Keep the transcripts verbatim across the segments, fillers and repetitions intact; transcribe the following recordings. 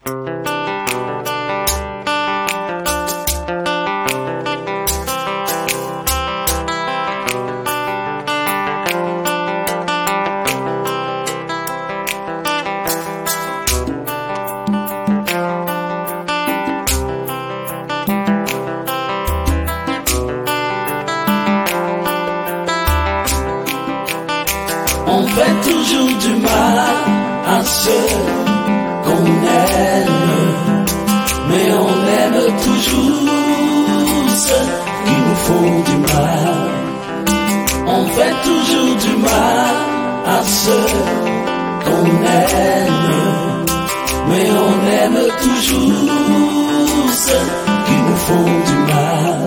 On fait toujours du mal à ceux qu'on aime, mais on aime toujours ceux qui nous font du mal. On fait toujours du mal à ceux qu'on aime, mais on aime toujours ceux qui nous font du mal.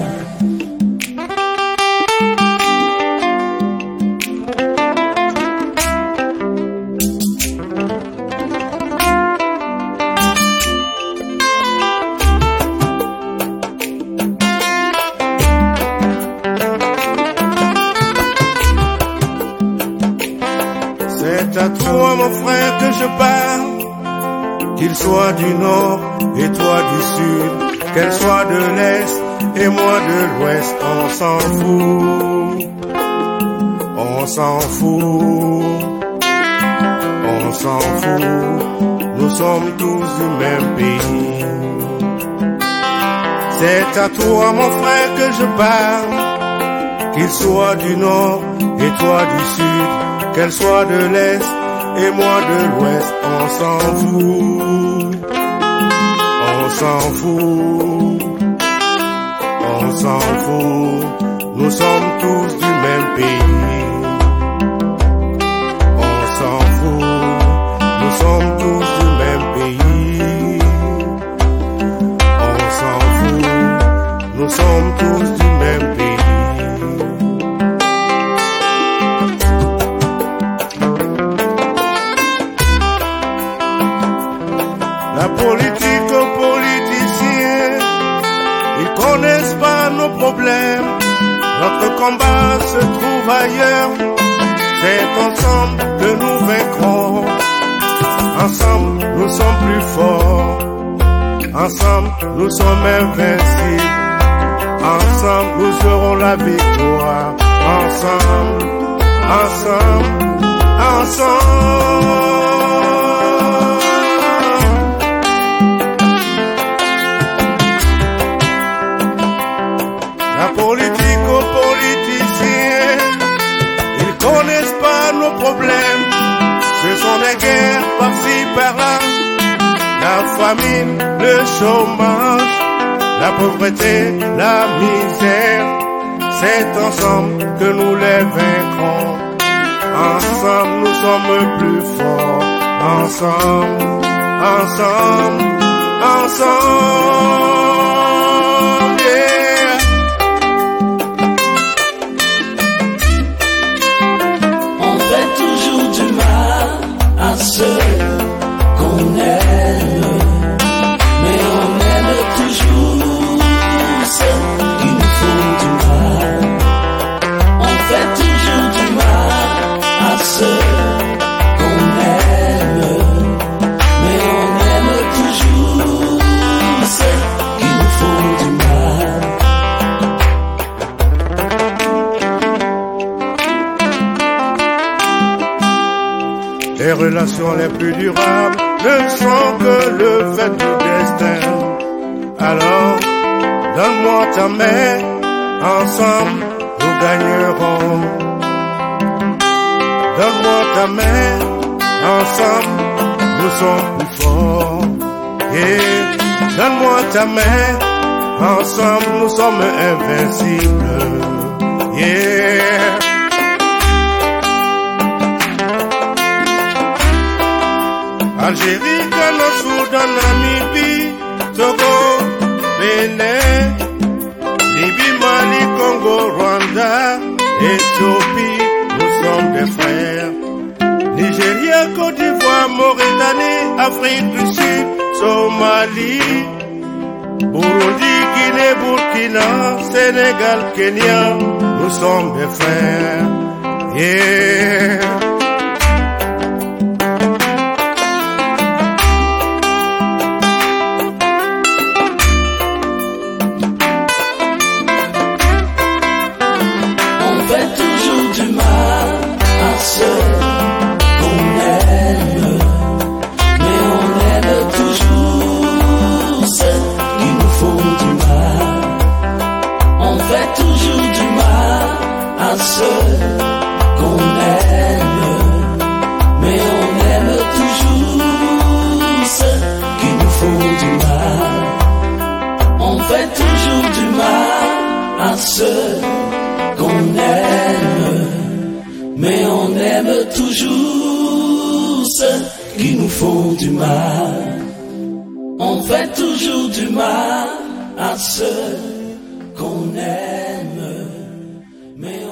C'est à toi mon frère que je parle, qu'il soit du nord et toi du sud, qu'elle soit de l'est et moi de l'ouest, on s'en fout, on s'en fout, on s'en fout, nous sommes tous du même pays. C'est à toi mon frère que je parle, qu'il soit du nord et toi du sud, qu'elle soit de l'est et moi de l'ouest, on s'en fout, on s'en fout, on s'en fout, nous sommes tous du même pays. On s'en fout, nous sommes tous du même pays. On s'en fout, nous sommes tous du même pays. La politique aux politiciens, ils connaissent pas nos problèmes. Notre combat se trouve ailleurs. C'est ensemble que nous vaincrons. Ensemble, nous sommes plus forts. Ensemble, nous sommes invincibles. Ensemble, nous aurons la victoire. Ensemble, ensemble, ensemble. La politique aux politiciens, ils connaissent pas nos problèmes. Ce sont des guerres par-ci par-là, la famine, le chômage, la pauvreté, la misère. C'est ensemble que nous les vaincrons. Ensemble, nous sommes plus forts. Ensemble, ensemble, ensemble. À ceux qu'on aime, mais on aime toujours ceux qui nous font du mal. On fait toujours du mal à ceux qu'on aime, mais on aime toujours ceux qui nous font du mal. Les relations les plus durables ne sont que le fait du destin. Alors, donne-moi ta main, ensemble nous gagnerons. Donne-moi ta main, ensemble nous sommes plus forts. Et donne-moi ta main, ensemble nous sommes invincibles. Yeah. Algérie, Ghana, Soudan, Namibie, Togo, Bénin, Libye, Mali, Congo, Rwanda, Éthiopie, nous sommes des frères. Nigeria, Côte d'Ivoire, Mauritanie, Afrique du Sud, Somalie, Burundi, Guinée, Burkina, Sénégal, Kenya, nous sommes des frères. Yeah. aime toujours ceux qui nous font du mal. On fait toujours du mal à ceux qu'on aime, mais